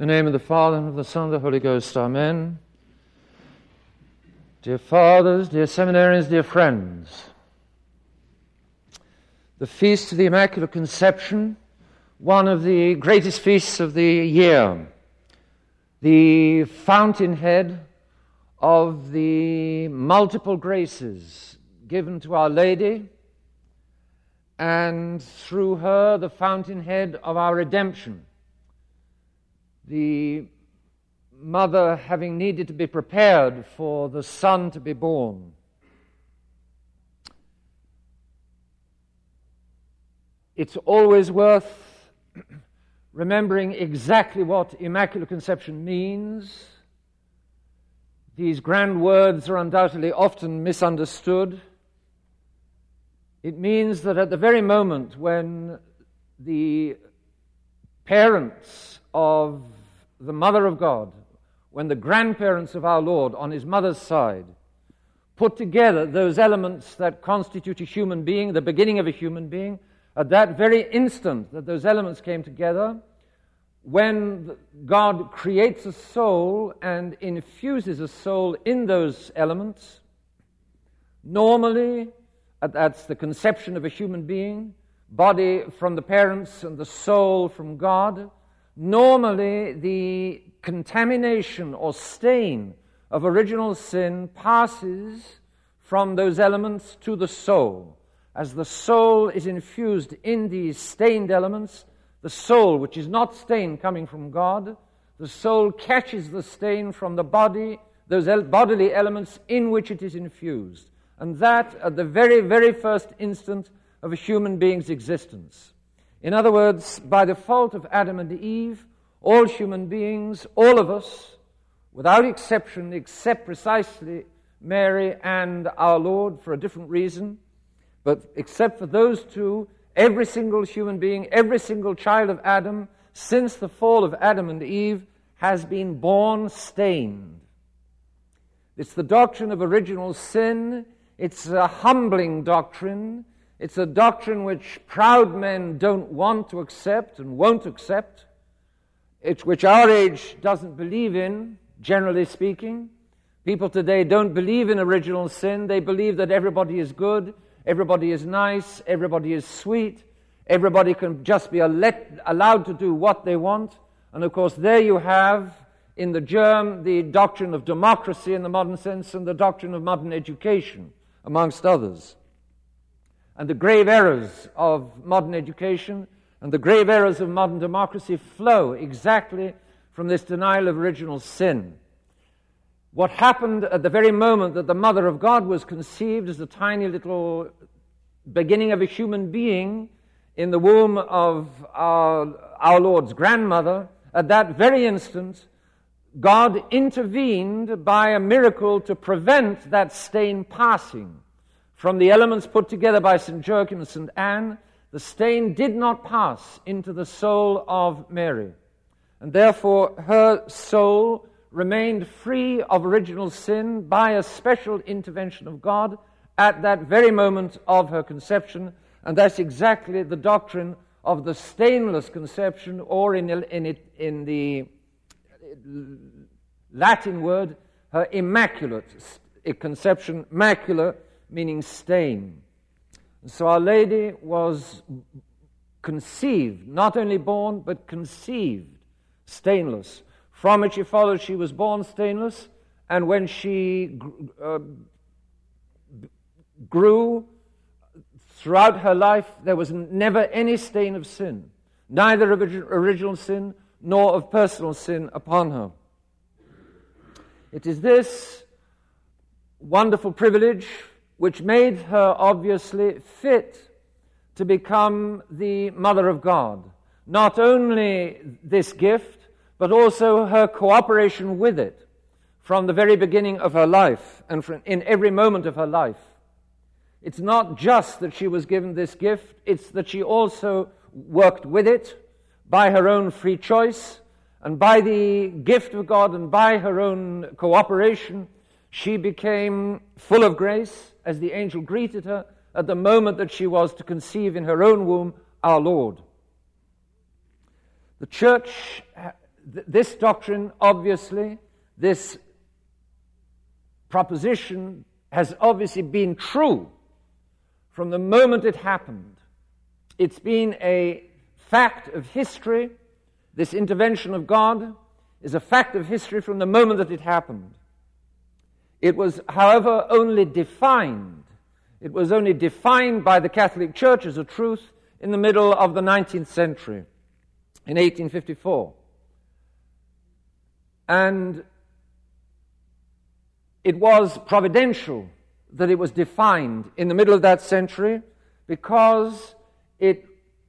In the name of the Father, and of the Son, and of the Holy Ghost, Amen. Dear fathers, dear seminarians, dear friends, the Feast of the Immaculate Conception, one of the greatest feasts of the year, the fountainhead of the multiple graces given to Our Lady, and through her the fountainhead of our redemption. The mother having needed to be prepared for the Son to be born. It's always worth remembering exactly what Immaculate Conception means. These grand words are undoubtedly often misunderstood. It means that at the very moment when the parents of the Mother of God, when the grandparents of our Lord on his mother's side put together those elements that constitute a human being, the beginning of a human being, at that very instant that those elements came together, when God creates a soul and infuses a soul in those elements, normally, that's the conception of a human being, body from the parents and the soul from God. Normally, the contamination or stain of original sin passes from those elements to the soul. As the soul is infused in these stained elements, the soul, which is not stain coming from God, the soul catches the stain from the body, those bodily elements in which it is infused. And that at the very, very first instant of a human being's existence. In other words, by the fault of Adam and Eve, all human beings, all of us, without exception, except precisely Mary and our Lord for a different reason, but except for those two, every single human being, every single child of Adam, since the fall of Adam and Eve, has been born stained. It's the doctrine of original sin. It's a humbling doctrine. It's a doctrine which proud men don't want to accept and won't accept. It's which our age doesn't believe in, generally speaking. People today don't believe in original sin. They believe that everybody is good, everybody is nice, everybody is sweet, everybody can just be allowed to do what they want. And of course, there you have, in the germ, the doctrine of democracy in the modern sense and the doctrine of modern education, amongst others. And the grave errors of modern education and the grave errors of modern democracy flow exactly from this denial of original sin. What happened at the very moment that the Mother of God was conceived as a tiny little beginning of a human being in the womb of our Lord's grandmother, at that very instant, God intervened by a miracle to prevent that stain passing. From the elements put together by St. Joachim and St. Anne, the stain did not pass into the soul of Mary. And therefore, her soul remained free of original sin by a special intervention of God at that very moment of her conception. And that's exactly the doctrine of the stainless conception, or in the Latin word, her immaculate conception, macula, meaning stain. And so Our Lady was conceived, not only born, but conceived, stainless. From which it follows she was born stainless, and when she grew throughout her life, there was never any stain of sin, neither of original sin nor of personal sin upon her. It is this wonderful privilege which made her obviously fit to become the Mother of God. Not only this gift, but also her cooperation with it from the very beginning of her life and in every moment of her life. It's not just that she was given this gift, it's that she also worked with it by her own free choice, and by the gift of God and by her own cooperation, she became full of grace as the angel greeted her at the moment that she was to conceive in her own womb our Lord. The Church this doctrine, obviously, this proposition has obviously been true from the moment it happened. It's been a fact of history. This intervention of God is a fact of history from the moment that it happened. It was, however, only defined. It was only defined by the Catholic Church as a truth in the middle of the 19th century, in 1854. And it was providential that it was defined in the middle of that century, because it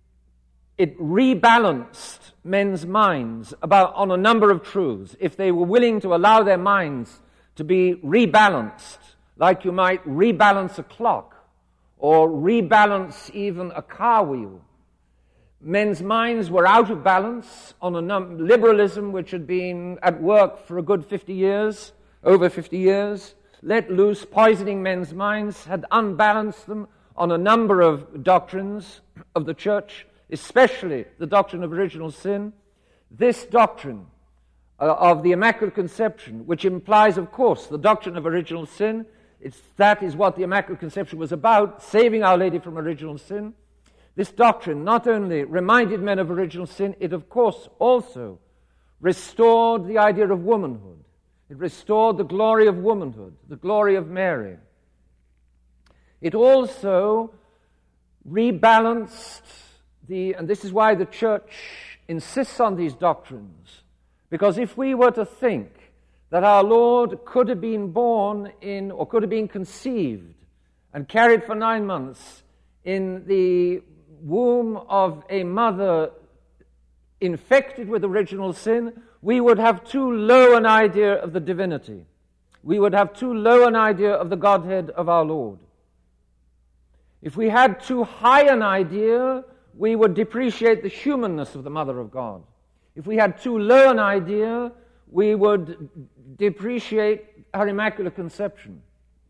rebalanced men's minds on a number of truths. If they were willing to allow their minds to be rebalanced, like you might rebalance a clock or rebalance even a car wheel. Men's minds were out of balance on liberalism, which had been at work for a good 50 years, over 50 years, let loose, poisoning men's minds, had unbalanced them on a number of doctrines of the Church, especially the doctrine of original sin. This doctrine of the Immaculate Conception, which implies, of course, the doctrine of original sin, that is what the Immaculate Conception was about, saving Our Lady from original sin. This doctrine not only reminded men of original sin, it, of course, also restored the idea of womanhood. It restored the glory of womanhood, the glory of Mary. It also rebalanced and this is why the Church insists on these doctrines, because if we were to think that our Lord could have been born in, or could have been conceived and carried for 9 months in the womb of a mother infected with original sin, we would have too low an idea of the divinity. We would have too low an idea of the Godhead of our Lord. If we had too high an idea, we would depreciate the humanness of the Mother of God. If we had too low an idea, we would depreciate her Immaculate Conception.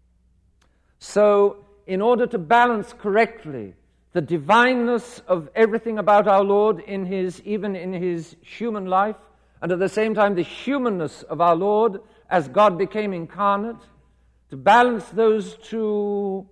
So, in order to balance correctly the divineness of everything about our Lord even in his human life, and at the same time the humanness of our Lord as God became incarnate, to balance those two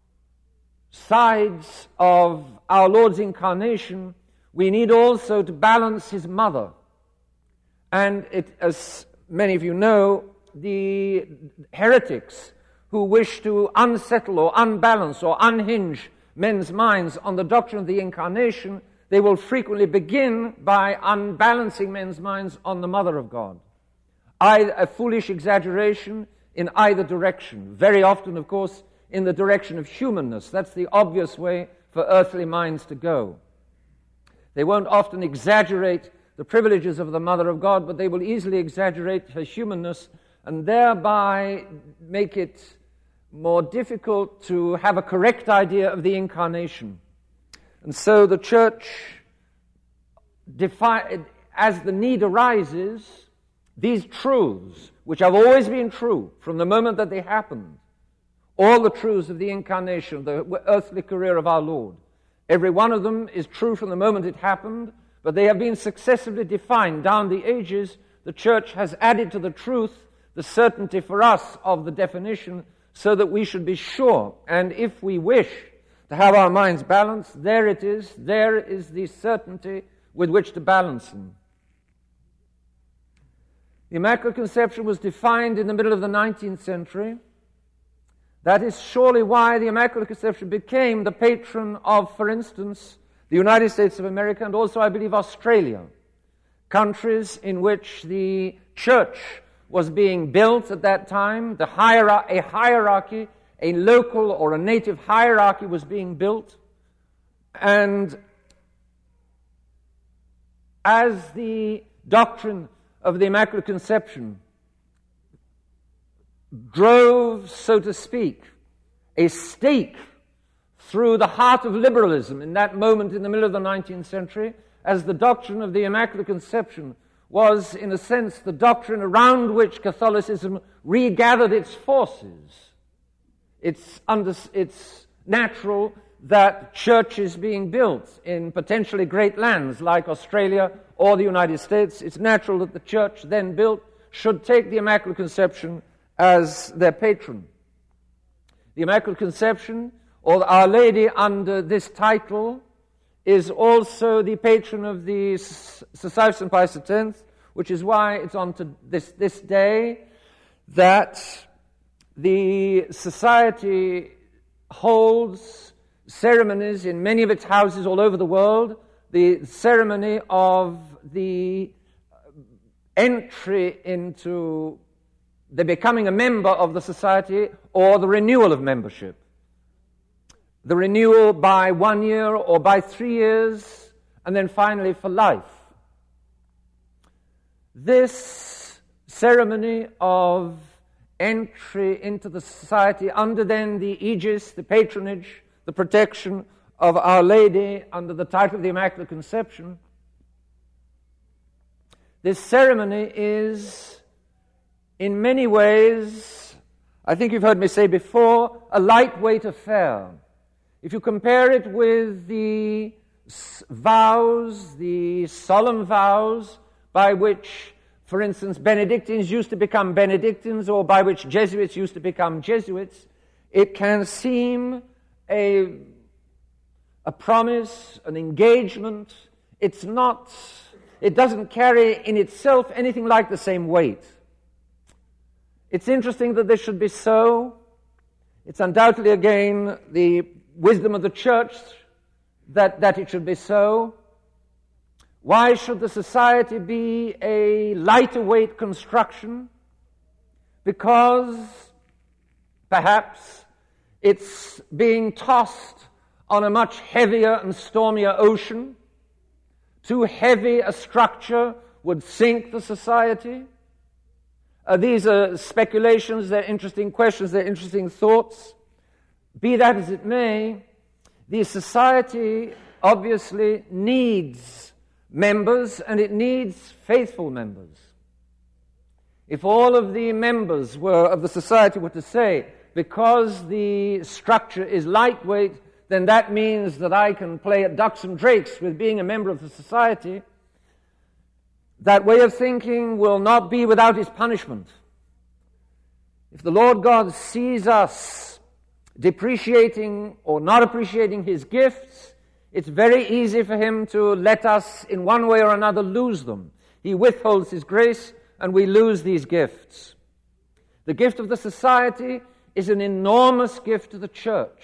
sides of our Lord's incarnation, we need also to balance his mother. And as many of you know, the heretics who wish to unsettle or unbalance or unhinge men's minds on the doctrine of the incarnation, they will frequently begin by unbalancing men's minds on the Mother of God. A foolish exaggeration in either direction. Very often, of course, in the direction of humanness. That's the obvious way for earthly minds to go. They won't often exaggerate the privileges of the Mother of God, but they will easily exaggerate her humanness and thereby make it more difficult to have a correct idea of the incarnation. And so the Church, as the need arises, these truths, which have always been true from the moment that they happened, all the truths of the incarnation, the earthly career of our Lord, every one of them is true from the moment it happened, but they have been successively defined down the ages. The Church has added to the truth the certainty for us of the definition, so that we should be sure. And if we wish to have our minds balanced, there it is. There is the certainty with which to balance them. The Immaculate Conception was defined in the middle of the 19th century. That is surely why the Immaculate Conception became the patron of, for instance, the United States of America and also, I believe, Australia, countries in which the Church was being built at that time. A hierarchy, a local or a native hierarchy was being built. And as the doctrine of the Immaculate Conception drove, so to speak, a stake through the heart of liberalism in that moment in the middle of the 19th century, as the doctrine of the Immaculate Conception was, in a sense, the doctrine around which Catholicism regathered its forces. It's natural that churches being built in potentially great lands like Australia or the United States, it's natural that the church then built should take the Immaculate Conception as their patron. The Immaculate Conception, or Our Lady under this title, is also the patron of the Society of St. Pius X, which is why it's on to this day that the Society holds ceremonies in many of its houses all over the world, the ceremony of the entry into the becoming a member of the Society or the renewal of membership. The renewal by 1 year or by 3 years, and then finally for life. This ceremony of entry into the Society under then the aegis, the patronage, the protection of Our Lady under the title of the Immaculate Conception, this ceremony is in many ways, I think you've heard me say before, a lightweight affair. If you compare it with the vows, the solemn vows by which, for instance, Benedictines used to become Benedictines, or by which Jesuits used to become Jesuits, it can seem a promise, an engagement. It doesn't carry in itself anything like the same weight. It's interesting that this should be so. It's undoubtedly, again, the wisdom of the Church that it should be so. Why should the Society be a lighter weight construction? Because perhaps it's being tossed on a much heavier and stormier ocean. Too heavy a structure would sink the Society. These are speculations, they're interesting questions, they're interesting thoughts. Be that as it may, the Society obviously needs members, and it needs faithful members. If all of the members of the Society were to say, because the structure is lightweight, then that means that I can play at ducks and drakes with being a member of the Society, that way of thinking will not be without its punishment. If the Lord God sees us depreciating or not appreciating His gifts, it's very easy for Him to let us in one way or another lose them. He withholds His grace and we lose these gifts. The gift of the Society is an enormous gift to the Church.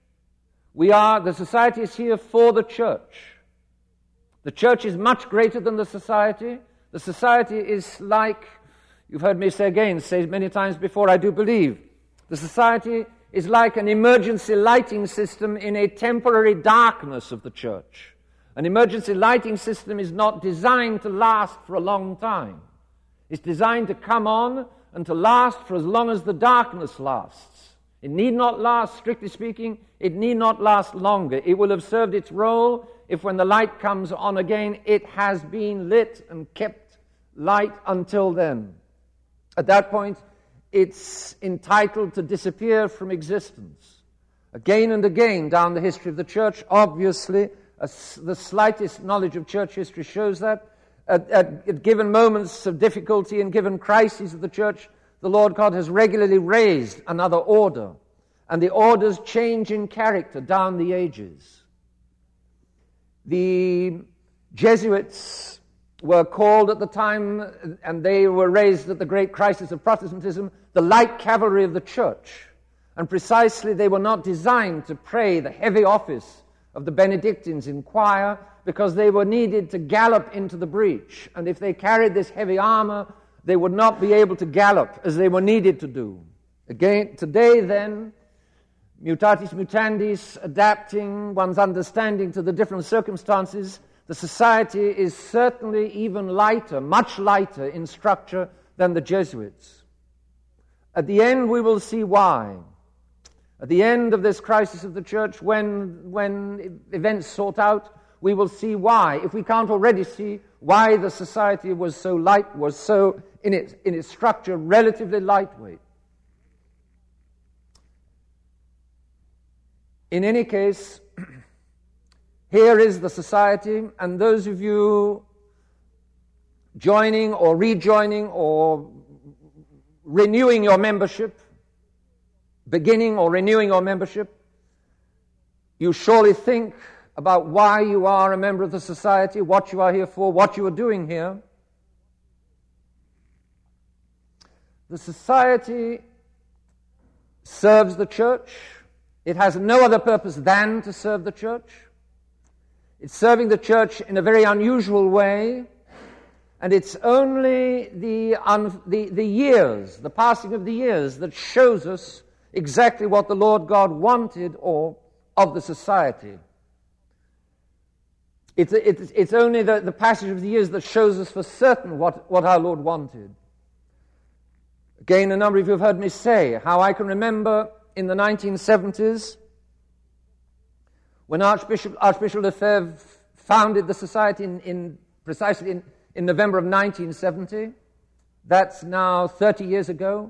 The Society is here for the Church. The Church is much greater than the Society. The Society is like, you've heard me say many times before, I do believe, the Society is like an emergency lighting system in a temporary darkness of the Church. An emergency lighting system is not designed to last for a long time. It's designed to come on and to last for as long as the darkness lasts. It need not last, strictly speaking, it need not last longer. It will have served its role if when the light comes on again, it has been lit and kept light until then. At that point, it's entitled to disappear from existence. Again and again down the history of the Church, obviously, the slightest knowledge of Church history shows that. At given moments of difficulty and given crises of the Church, the Lord God has regularly raised another order. And the orders change in character down the ages. The Jesuits were called at the time, and they were raised at the great crisis of Protestantism, the light cavalry of the Church. And precisely they were not designed to pray the heavy office of the Benedictines in choir, because they were needed to gallop into the breach. And if they carried this heavy armor, they would not be able to gallop as they were needed to do. Again, today then, mutatis mutandis, adapting one's understanding to the different circumstances, the Society is certainly even lighter, much lighter in structure than the Jesuits. At the end, we will see why. At the end of this crisis of the Church, when events sort out, we will see why. If we can't already see why the Society was so light, was so in its structure relatively lightweight. In any case, here is the society, and those of you joining or rejoining or renewing your membership, beginning or renewing your membership, you surely think about why you are a member of the society, what you are here for, what you are doing here. The society serves the church. It has no other purpose than to serve the church. It's serving the church in a very unusual way, and it's only the years, the passing of the years, that shows us exactly what the Lord God wanted of the society. It's only the passage of the years that shows us for certain what our Lord wanted. Again, a number of you have heard me say how I can remember in the 1970s when Archbishop Lefebvre founded the society precisely in November of 1970. That's now 30 years ago.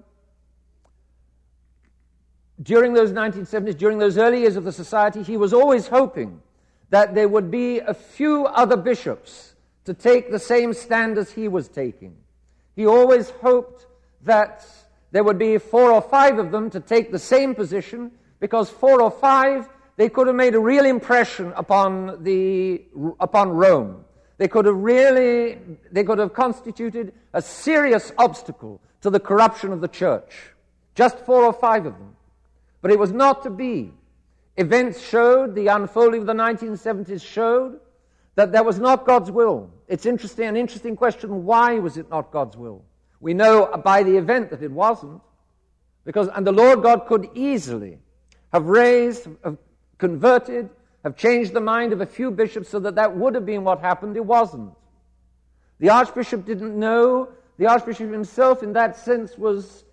During those 1970s, during those early years of the society, he was always hoping that there would be a few other bishops to take the same stand as he was taking. He always hoped that there would be 4 or 5 of them to take the same position, because 4 or 5, they could have made a real impression upon Rome. They could have constituted a serious obstacle to the corruption of the church. Just 4 or 5 of them. But it was not to be. Events showed, the unfolding of the 1970s showed, that that was not God's will. It's an interesting question, why was it not God's will? We know by the event that it wasn't, and the Lord God could easily have converted, have changed the mind of a few bishops so that would have been what happened. It wasn't. The Archbishop didn't know. The Archbishop himself, in that sense, was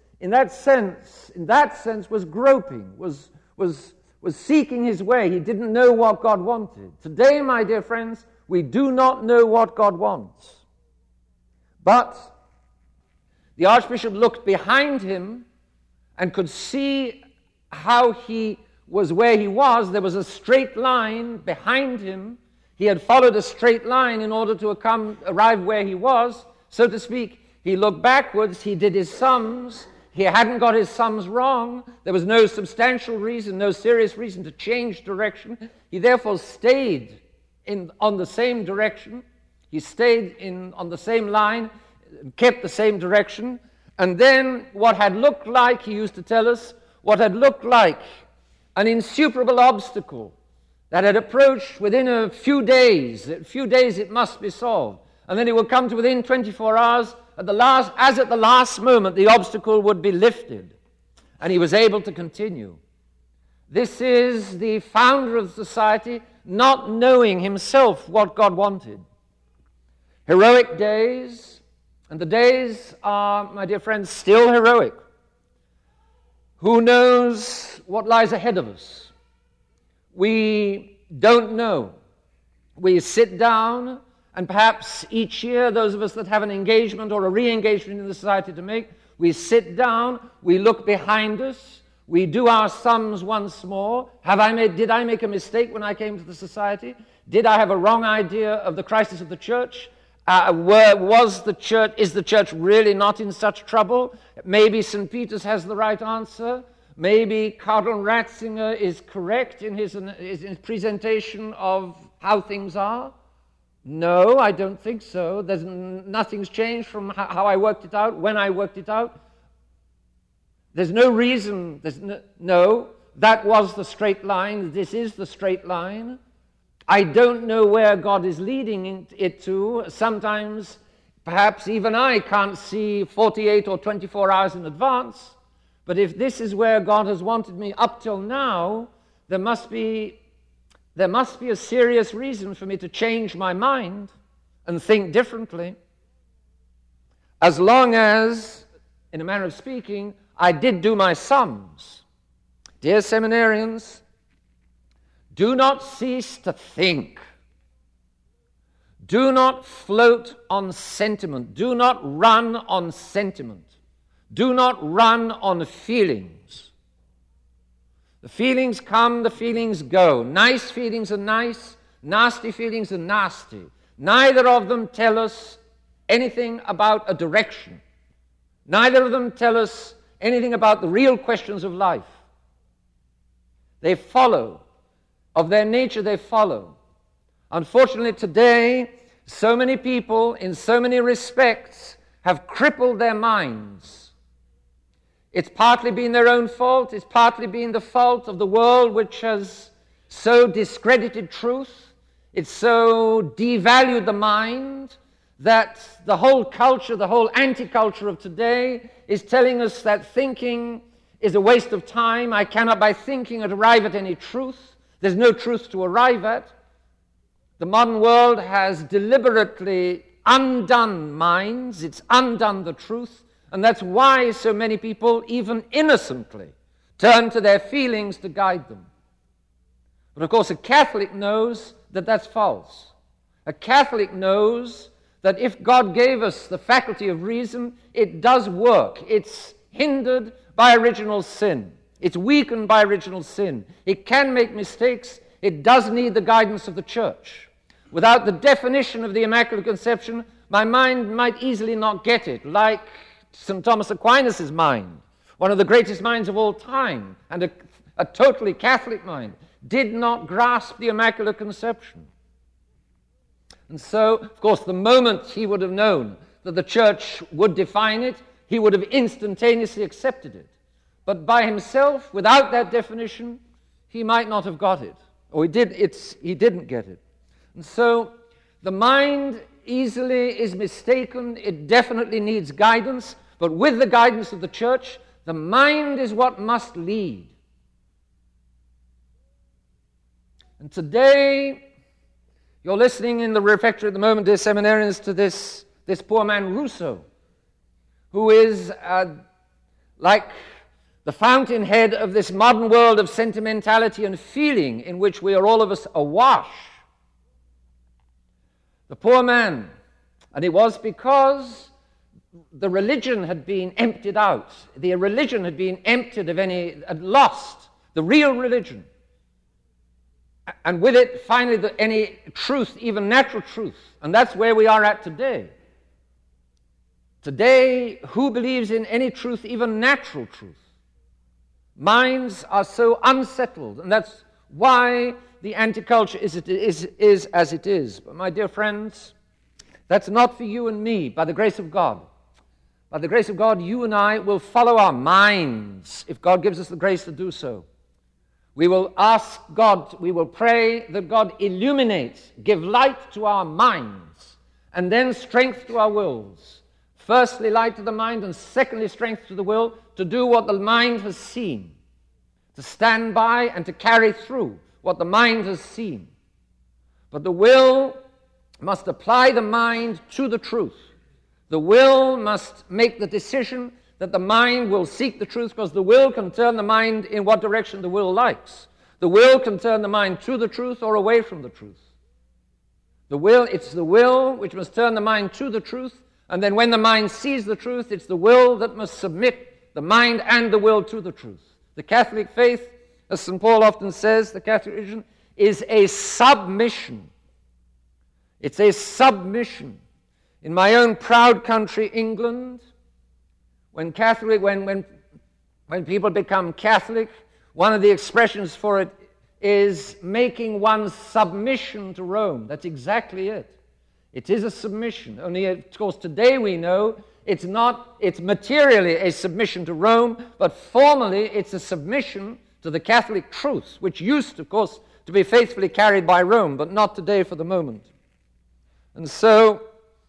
groping, was seeking his way. He didn't know what God wanted. Today, my dear friends, we do not know what God wants. But the Archbishop looked behind him and could see how he was where he was. There was a straight line behind him. He had followed a straight line in order to arrive where he was, so to speak. He looked backwards. He did his sums. He hadn't got his sums wrong. There was no substantial reason, no serious reason to change direction. He therefore stayed on the same direction. He stayed on the same line, kept the same direction. And then what had looked like, he used to tell us, what had looked like an insuperable obstacle that had approached within a few days it must be solved. And then it would come to within 24 hours, at the last moment, the obstacle would be lifted, and he was able to continue. This is the founder of the society not knowing himself what God wanted. Heroic days, and the days are, my dear friends, still heroic. Who knows what lies ahead of us? We don't know. We sit down, and perhaps each year, those of us that have an engagement or a re-engagement in the society to make, we sit down, we look behind us, we do our sums once more. Did I make a mistake when I came to the society? Did I have a wrong idea of the crisis of the church? Is the church really not in such trouble? Maybe St. Peter's has the right answer. Maybe Cardinal Ratzinger is correct in his presentation of how things are. No, I don't think so. Nothing's changed from how I worked it out, when I worked it out. There's no reason. No, that was the straight line. This is the straight line. I don't know where God is leading it to. Sometimes, perhaps even I can't see 48 or 24 hours in advance. But if this is where God has wanted me up till now, there must be a serious reason for me to change my mind and think differently. As long as, in a manner of speaking, I did do my sums. Dear seminarians, do not cease to think. Do not float on sentiment. Do not run on sentiment. Do not run on feelings. The feelings come, the feelings go. Nice feelings are nice, nasty feelings are nasty. Neither of them tell us anything about a direction. Neither of them tell us anything about the real questions of life. They follow. Of their nature, they follow. Unfortunately, today, so many people, in so many respects, have crippled their minds. It's partly been their own fault. It's partly been the fault of the world, which has so discredited truth. It's so devalued the mind that the whole culture, the whole anti-culture of today is telling us that thinking is a waste of time. I cannot by thinking arrive at any truth. There's no truth to arrive at. The modern world has deliberately undone minds. It's undone the truth. And that's why so many people, even innocently, turn to their feelings to guide them. But of course, a Catholic knows that that's false. A Catholic knows that if God gave us the faculty of reason, it does work. It's hindered by original sin. It's weakened by original sin. It can make mistakes. It does need the guidance of the Church. Without the definition of the Immaculate Conception, my mind might easily not get it, like St. Thomas Aquinas' mind, one of the greatest minds of all time, and a totally Catholic mind, did not grasp the Immaculate Conception. And so, of course, the moment he would have known that the Church would define it, he would have instantaneously accepted it. But by himself, without that definition, he might not have got it. Or he didn't get it. And so the mind easily is mistaken. It definitely needs guidance. But with the guidance of the Church, the mind is what must lead. And today, you're listening in the refectory at the moment, dear seminarians, to this poor man Rousseau, who is like the fountainhead of this modern world of sentimentality and feeling in which we are all of us awash. The poor man, and it was because the religion had been emptied out. The religion had been emptied of had lost the real religion. And with it, finally, any truth, even natural truth. And that's where we are at today. Today, who believes in any truth, even natural truth? Minds are so unsettled, and that's why the anti-culture is as it is. But my dear friends, that's not for you and me, by the grace of God. By the grace of God, you and I will follow our minds, if God gives us the grace to do so. We will ask God, we will pray that God illuminate, give light to our minds, and then strength to our wills. Firstly, light to the mind, and secondly, strength to the will, to do what the mind has seen, to stand by and to carry through what the mind has seen. But the will must apply the mind to the truth. The will must make the decision that the mind will seek the truth, because the will can turn the mind in what direction the will likes. The will can turn the mind to the truth or away from the truth. It's the will which must turn the mind to the truth, and then when the mind sees the truth, it's the will that must submit the mind and the will to the truth. The Catholic faith, as St. Paul often says, the Catholic religion is a submission. It's a submission. In my own proud country, England, when people become Catholic, one of the expressions for it is making one's submission to Rome. That's exactly it. It is a submission. Only, of course, today we know it's materially a submission to Rome, but formally it's a submission to the Catholic truth, which used, of course, to be faithfully carried by Rome, but not today for the moment. And so,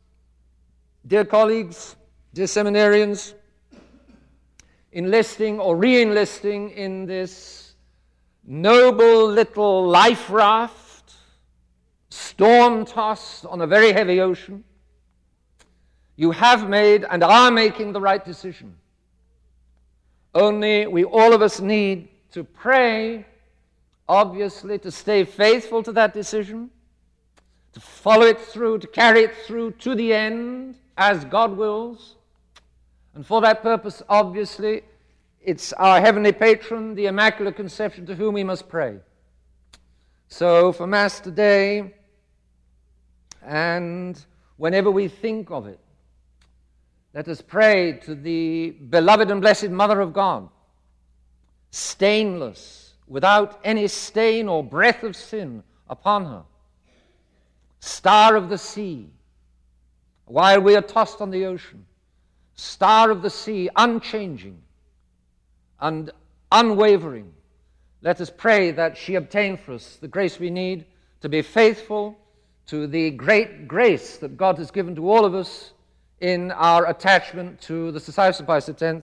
dear colleagues, dear seminarians, enlisting or re-enlisting in this noble little life raft, storm-tossed on a very heavy ocean, you have made and are making the right decision. Only we all of us need to pray, obviously, to stay faithful to that decision, to follow it through, to carry it through to the end, as God wills. And for that purpose, obviously, it's our heavenly patron, the Immaculate Conception, to whom we must pray. So for Mass today, and whenever we think of it, let us pray to the beloved and blessed Mother of God, stainless, without any stain or breath of sin upon her, star of the sea, while we are tossed on the ocean, star of the sea, unchanging and unwavering. Let us pray that she obtain for us the grace we need to be faithful to the great grace that God has given to all of us in our attachment to the Society of Pius X